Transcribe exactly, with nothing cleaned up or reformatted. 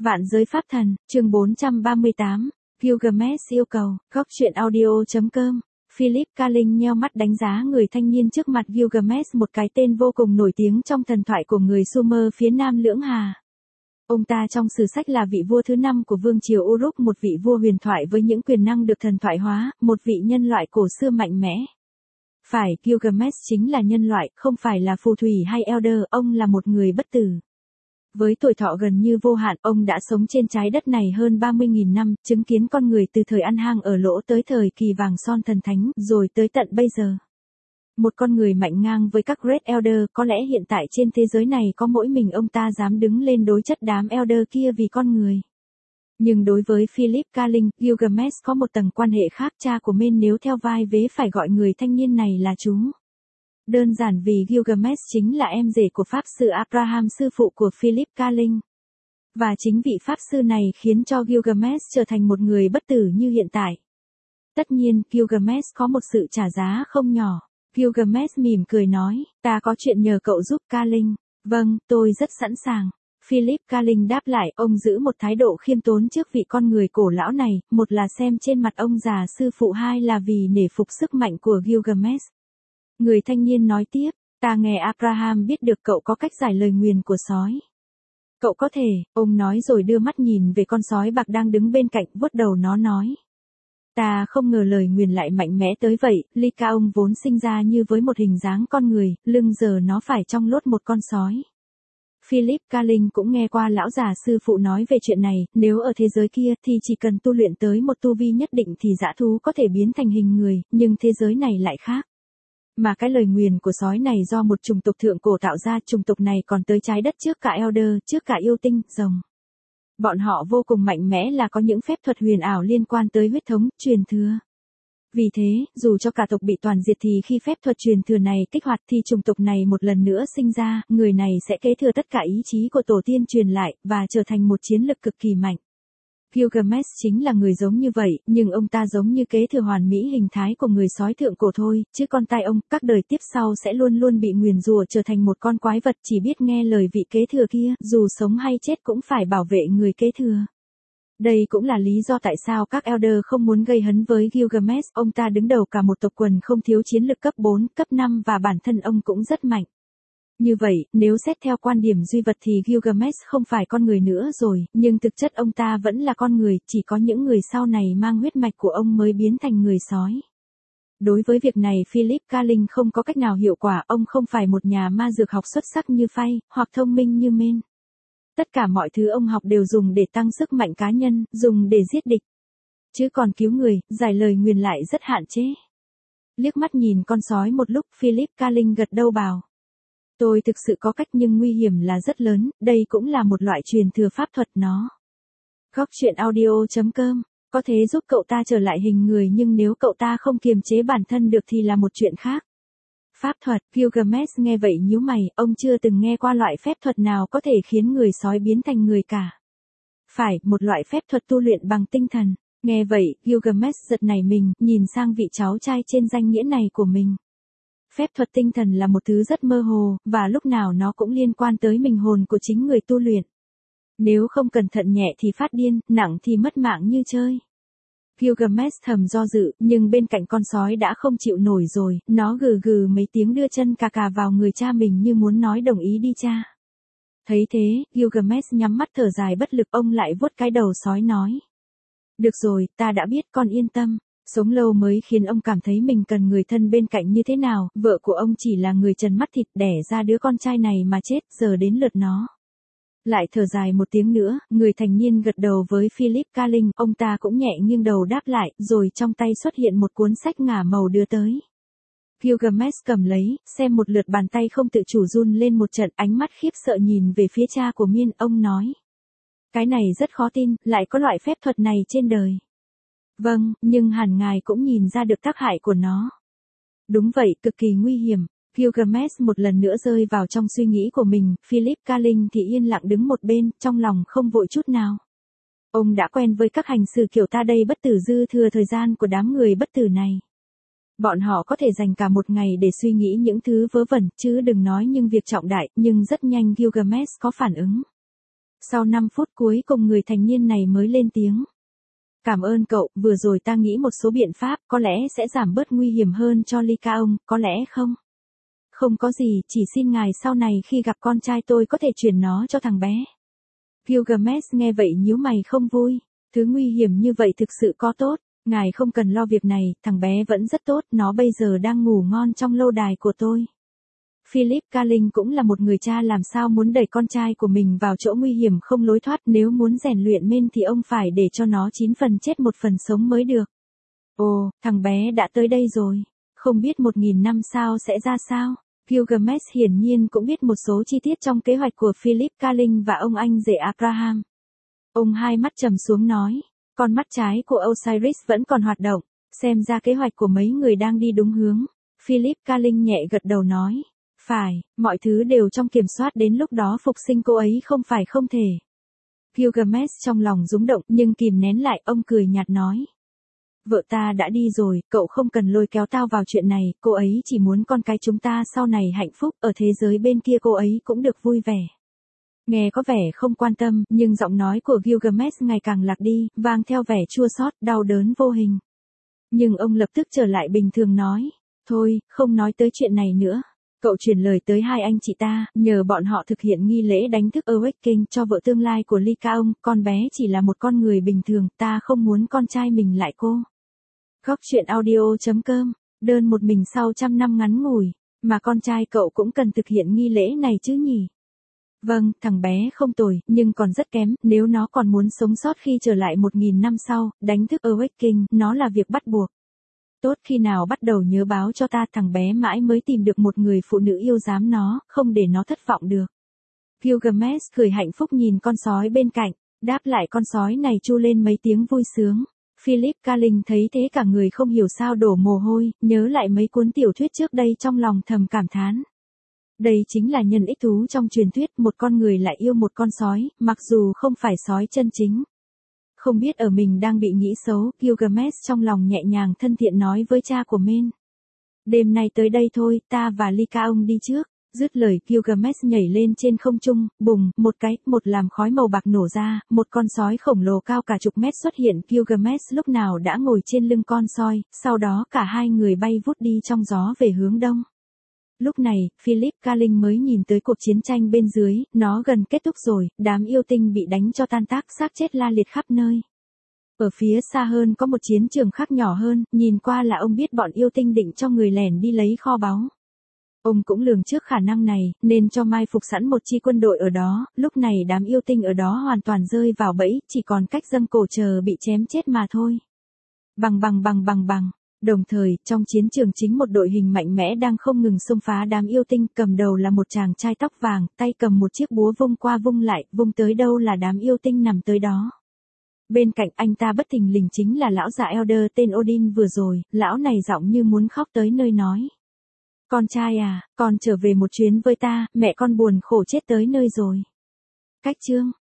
Vạn giới pháp thần, chương bốn trăm ba mươi tám, Gilgamesh yêu cầu, góc truyện audio.com. Philip K. Linh nheo mắt đánh giá người thanh niên trước mặt. Gilgamesh, một cái tên vô cùng nổi tiếng trong thần thoại của người Sumer phía nam Lưỡng Hà. Ông ta trong sử sách là vị vua thứ năm của vương triều Uruk, một vị vua huyền thoại với những quyền năng được thần thoại hóa, một vị nhân loại cổ xưa mạnh mẽ. Phải, Gilgamesh chính là nhân loại, không phải là phù thủy hay elder, ông là một người bất tử. Với tuổi thọ gần như vô hạn, ông đã sống trên trái đất này hơn ba mươi nghìn năm, chứng kiến con người từ thời ăn hang ở lỗ tới thời kỳ vàng son thần thánh, rồi tới tận bây giờ. Một con người mạnh ngang với các Great Elder, có lẽ hiện tại trên thế giới này có mỗi mình ông ta dám đứng lên đối chất đám Elder kia vì con người. Nhưng đối với Philip K. Linh, Gilgamesh có một tầng quan hệ khác. Cha của Men nếu theo vai vế phải gọi người thanh niên này là chú. Đơn giản vì Gilgamesh chính là em rể của Pháp sư Abraham, sư phụ của Philip K. Linh. Và chính vị Pháp sư này khiến cho Gilgamesh trở thành một người bất tử như hiện tại. Tất nhiên, Gilgamesh có một sự trả giá không nhỏ. Gilgamesh mỉm cười nói, ta có chuyện nhờ cậu giúp K. Linh. Vâng, tôi rất sẵn sàng. Philip K. Linh đáp lại, ông giữ một thái độ khiêm tốn trước vị con người cổ lão này, một là xem trên mặt ông già sư phụ, hai là vì nể phục sức mạnh của Gilgamesh. Người thanh niên nói tiếp, ta nghe Abraham biết được cậu có cách giải lời nguyền của sói. Cậu có thể, ông nói rồi đưa mắt nhìn về con sói bạc đang đứng bên cạnh, vuốt đầu nó nói. Ta không ngờ lời nguyền lại mạnh mẽ tới vậy. Lyca, ông vốn sinh ra như với một hình dáng con người, lưng giờ nó phải trong lốt một con sói. Philip K. Linh cũng nghe qua lão già sư phụ nói về chuyện này, nếu ở thế giới kia thì chỉ cần tu luyện tới một tu vi nhất định thì dã thú có thể biến thành hình người, nhưng thế giới này lại khác. Mà cái lời nguyền của sói này do một chủng tộc thượng cổ tạo ra, chủng tộc này còn tới trái đất trước cả Elder, trước cả yêu tinh, rồng. Bọn họ vô cùng mạnh mẽ, là có những phép thuật huyền ảo liên quan tới huyết thống, truyền thừa. Vì thế, dù cho cả tộc bị toàn diệt thì khi phép thuật truyền thừa này kích hoạt thì chủng tộc này một lần nữa sinh ra, người này sẽ kế thừa tất cả ý chí của tổ tiên truyền lại, và trở thành một chiến lực cực kỳ mạnh. Gilgamesh chính là người giống như vậy, nhưng ông ta giống như kế thừa hoàn mỹ hình thái của người sói thượng cổ thôi, chứ con tai ông, các đời tiếp sau sẽ luôn luôn bị nguyền rủa trở thành một con quái vật chỉ biết nghe lời vị kế thừa kia, dù sống hay chết cũng phải bảo vệ người kế thừa. Đây cũng là lý do tại sao các Elder không muốn gây hấn với Gilgamesh, ông ta đứng đầu cả một tộc quần không thiếu chiến lực cấp bốn, cấp năm và bản thân ông cũng rất mạnh. Như vậy, nếu xét theo quan điểm duy vật thì Gilgamesh không phải con người nữa rồi, nhưng thực chất ông ta vẫn là con người, chỉ có những người sau này mang huyết mạch của ông mới biến thành người sói. Đối với việc này Philip K. Linh không có cách nào hiệu quả, ông không phải một nhà ma dược học xuất sắc như Phay, hoặc thông minh như Men. Tất cả mọi thứ ông học đều dùng để tăng sức mạnh cá nhân, dùng để giết địch. Chứ còn cứu người, giải lời nguyền lại rất hạn chế. Liếc mắt nhìn con sói một lúc, Philip K. Linh gật đầu bảo. Tôi thực sự có cách, nhưng nguy hiểm là rất lớn, đây cũng là một loại truyền thừa pháp thuật nó. Góc truyện audio.com, có thể giúp cậu ta trở lại hình người, nhưng nếu cậu ta không kiềm chế bản thân được thì là một chuyện khác. Pháp thuật, Gilgamesh nghe vậy nhíu mày, ông chưa từng nghe qua loại phép thuật nào có thể khiến người sói biến thành người cả. Phải, một loại phép thuật tu luyện bằng tinh thần. Nghe vậy, Gilgamesh giật nảy mình, nhìn sang vị cháu trai trên danh nghĩa này của mình. Phép thuật tinh thần là một thứ rất mơ hồ, và lúc nào nó cũng liên quan tới mình hồn của chính người tu luyện. Nếu không cẩn thận nhẹ thì phát điên, nặng thì mất mạng như chơi. Gilgamesh thầm do dự, nhưng bên cạnh con sói đã không chịu nổi rồi, nó gừ gừ mấy tiếng đưa chân cà cà vào người cha mình như muốn nói đồng ý đi cha. Thấy thế, Gilgamesh nhắm mắt thở dài bất lực, ông lại vuốt cái đầu sói nói. Được rồi, ta đã biết, con yên tâm. Sống lâu mới khiến ông cảm thấy mình cần người thân bên cạnh như thế nào, vợ của ông chỉ là người trần mắt thịt đẻ ra đứa con trai này mà chết, giờ đến lượt nó. Lại thở dài một tiếng nữa, người thành niên gật đầu với Philip K. Linh, ông ta cũng nhẹ nghiêng đầu đáp lại, rồi trong tay xuất hiện một cuốn sách ngả màu đưa tới. Gilgamesh cầm lấy, xem một lượt, bàn tay không tự chủ run lên một trận, ánh mắt khiếp sợ nhìn về phía cha của Men, ông nói. Cái này rất khó tin, lại có loại phép thuật này trên đời. Vâng, nhưng hẳn ngài cũng nhìn ra được tác hại của nó. Đúng vậy, cực kỳ nguy hiểm. Gilgamesh một lần nữa rơi vào trong suy nghĩ của mình, Philip K. Linh thì yên lặng đứng một bên, trong lòng không vội chút nào. Ông đã quen với các hành xử kiểu ta đây bất tử, dư thừa thời gian của đám người bất tử này. Bọn họ có thể dành cả một ngày để suy nghĩ những thứ vớ vẩn, chứ đừng nói những việc trọng đại, nhưng rất nhanh Gilgamesh có phản ứng. Sau năm phút cuối cùng người thanh niên này mới lên tiếng. Cảm ơn cậu, vừa rồi ta nghĩ một số biện pháp có lẽ sẽ giảm bớt nguy hiểm hơn cho Lycaon, có lẽ không? Không có gì, chỉ xin ngài sau này khi gặp con trai tôi có thể chuyển nó cho thằng bé. Gilgamesh nghe vậy nhíu mày không vui. Thứ nguy hiểm như vậy thực sự có tốt, ngài không cần lo việc này, thằng bé vẫn rất tốt, nó bây giờ đang ngủ ngon trong lâu đài của tôi. Philip Carling cũng là một người cha làm sao muốn đẩy con trai của mình vào chỗ nguy hiểm không lối thoát, nếu muốn rèn luyện men thì ông phải để cho nó chín phần chết một phần sống mới được. Ồ, thằng bé đã tới đây rồi, không biết một nghìn năm sau sẽ ra sao. Gilgamesh hiển nhiên cũng biết một số chi tiết trong kế hoạch của Philip Carling và ông anh rể Abraham. Ông hai mắt trầm xuống nói, con mắt trái của Osiris vẫn còn hoạt động, xem ra kế hoạch của mấy người đang đi đúng hướng. Philip Carling nhẹ gật đầu nói, phải, mọi thứ đều trong kiểm soát, đến lúc đó phục sinh cô ấy không phải không thể. Gilgamesh trong lòng rúng động nhưng kìm nén lại, ông cười nhạt nói. Vợ ta đã đi rồi, cậu không cần lôi kéo tao vào chuyện này, cô ấy chỉ muốn con cái chúng ta sau này hạnh phúc, ở thế giới bên kia cô ấy cũng được vui vẻ. Nghe có vẻ không quan tâm, nhưng giọng nói của Gilgamesh ngày càng lạc đi, vang theo vẻ chua xót, đau đớn vô hình. Nhưng ông lập tức trở lại bình thường nói, thôi, không nói tới chuyện này nữa. Cậu truyền lời tới hai anh chị ta, nhờ bọn họ thực hiện nghi lễ đánh thức Awakening cho vợ tương lai của Lycaon, con bé chỉ là một con người bình thường, ta không muốn con trai mình lại cô. Góc truyện audio chấm com, đơn một mình sau trăm năm ngắn ngủi, mà con trai cậu cũng cần thực hiện nghi lễ này chứ nhỉ? Vâng, thằng bé không tồi, nhưng còn rất kém, nếu nó còn muốn sống sót khi trở lại một nghìn năm sau, đánh thức Awakening, nó là việc bắt buộc. Tốt, khi nào bắt đầu nhớ báo cho ta, thằng bé mãi mới tìm được một người phụ nữ yêu dám nó, không để nó thất vọng được. Gilgamesh cười hạnh phúc nhìn con sói bên cạnh, đáp lại con sói này chu lên mấy tiếng vui sướng. Philip Carling thấy thế cả người không hiểu sao đổ mồ hôi, nhớ lại mấy cuốn tiểu thuyết trước đây trong lòng thầm cảm thán. Đây chính là nhân ích thú trong truyền thuyết, một con người lại yêu một con sói, mặc dù không phải sói chân chính. Không biết ở mình đang bị nghĩ xấu, Gilgamesh trong lòng nhẹ nhàng thân thiện nói với cha của Men. Đêm nay tới đây thôi, ta và Lycaon đi trước. Dứt lời Gilgamesh nhảy lên trên không trung, bùng, một cái, một làm khói màu bạc nổ ra, một con sói khổng lồ cao cả chục mét xuất hiện. Gilgamesh lúc nào đã ngồi trên lưng con sói, sau đó cả hai người bay vút đi trong gió về hướng đông. Lúc này, Philip Carling mới nhìn tới cuộc chiến tranh bên dưới, nó gần kết thúc rồi, đám yêu tinh bị đánh cho tan tác, xác chết la liệt khắp nơi. Ở phía xa hơn có một chiến trường khác nhỏ hơn, nhìn qua là ông biết bọn yêu tinh định cho người lẻn đi lấy kho báu. Ông cũng lường trước khả năng này, nên cho mai phục sẵn một chi quân đội ở đó, lúc này đám yêu tinh ở đó hoàn toàn rơi vào bẫy, chỉ còn cách dâng cổ chờ bị chém chết mà thôi. Bằng bằng bằng bằng bằng. Đồng thời, trong chiến trường chính một đội hình mạnh mẽ đang không ngừng xông phá đám yêu tinh, cầm đầu là một chàng trai tóc vàng, tay cầm một chiếc búa vung qua vung lại, vung tới đâu là đám yêu tinh nằm tới đó. Bên cạnh anh ta bất thình lình chính là lão già Elder tên Odin vừa rồi, lão này giọng như muốn khóc tới nơi nói. Con trai à, con trở về một chuyến với ta, mẹ con buồn khổ chết tới nơi rồi. Cách chương